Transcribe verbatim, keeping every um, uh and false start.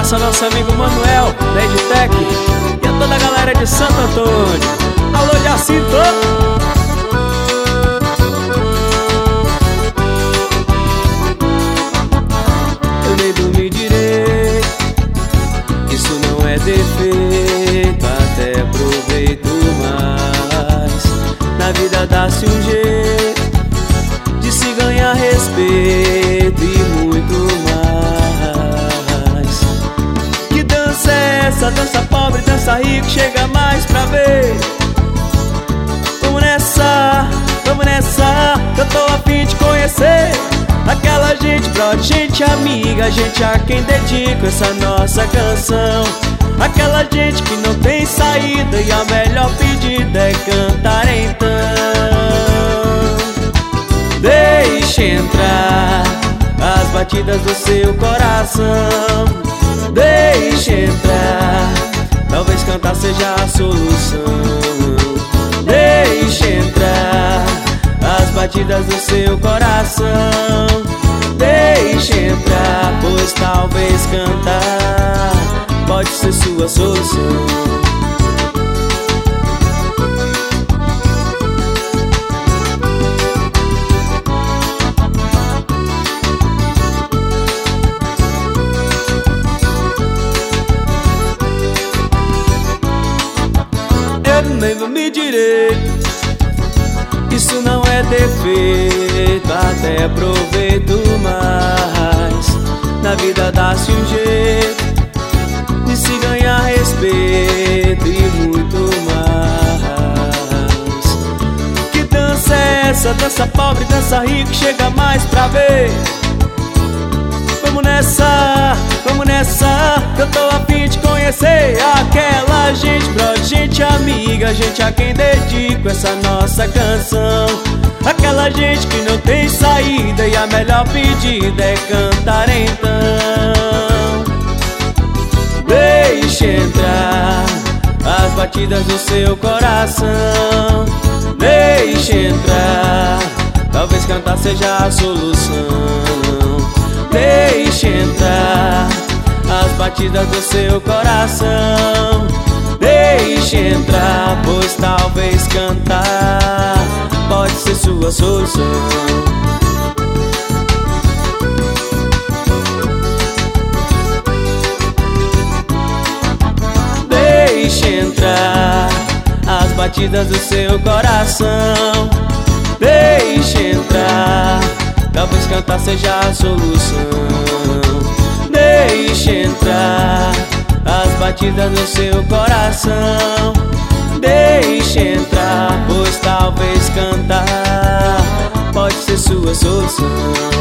abraço ao nosso amigo Manuel, da Edtec, e a toda a galera de Santo Antônio. Alô, Jacinto! Eu nem dormi direito, isso não é defeito, até aproveito mais. Na vida dá-se um jeito de se ganhar respeito e muito mais. Que dança é essa? Dança pobre, dança rico, chega mais pra ver. Vamos nessa, vamos nessa, que eu tô a fim de conhecer aquela gente brother, gente amiga, gente a quem dedico essa nossa canção. Aquela gente que não tem saída e a melhor pedida é cantar então. Deixe entrar as batidas do seu coração. Deixe entrar, talvez cantar seja a solução. Deixe entrar as batidas do seu coração. Deixe entrar, pois talvez cantar pode ser sua solução. Eu nem vou me direito, isso não é defeito, até aproveito mais. Na vida dá-se um jeito de se ganhar respeito e muito mais. Que dança é essa? Dança pobre, dança rico, chega mais pra ver. Vamos nessa, vamos nessa, que eu tô a fim de conhecer aquela gente brother, gente amiga, gente a quem dedico essa nossa canção. Aquela gente que não tem saída e a melhor pedida é cantar então. Deixe entrar as batidas do seu coração. Deixe entrar, talvez cantar seja a solução. Deixe entrar as batidas do seu coração. Deixe entrar, pois talvez cantar pode ser sua solução. Deixe entrar as batidas do seu coração. Deixe entrar, talvez cantar seja a solução. Deixe entrar as batidas do seu coração. Deixe entrar, pois talvez cantar pode ser sua solução.